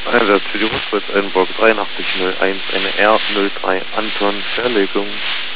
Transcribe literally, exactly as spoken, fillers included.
Einsatz für die Rückwärts Edinburgh dreiundachtzig null eins, eine R null drei Anton, Verlegung.